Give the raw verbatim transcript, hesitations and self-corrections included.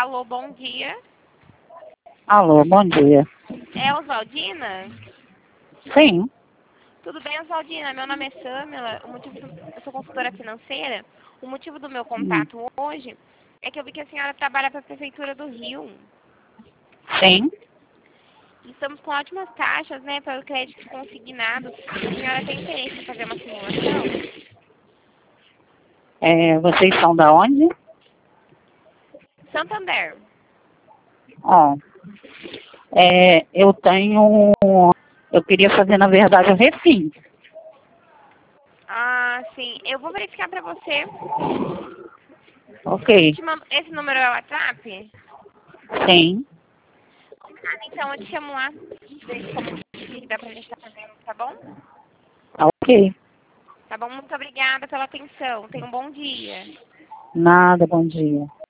Alô, bom dia. Alô, bom dia. É Oswaldina? Sim. Tudo bem, Oswaldina? Meu nome é Samila, o motivo do... eu sou consultora financeira. O motivo do meu Hum. contato hoje é que eu vi que a senhora trabalha para a Prefeitura do Rio. Sim. Estamos com ótimas taxas, né, para o crédito consignado. A senhora tem interesse em fazer uma simulação? É, vocês são da onde? Santander. Ó, é, eu tenho... Eu queria fazer, na verdade, o refim. Ah, sim. Eu vou verificar para você. Ok. Te mando... Esse número é o WhatsApp? Sim. Então, eu te chamo lá. Vejo como que dá pra gente estar fazendo, tá bom? Ok. Tá bom? Muito obrigada pela atenção. Tenha um bom dia. Nada, bom dia.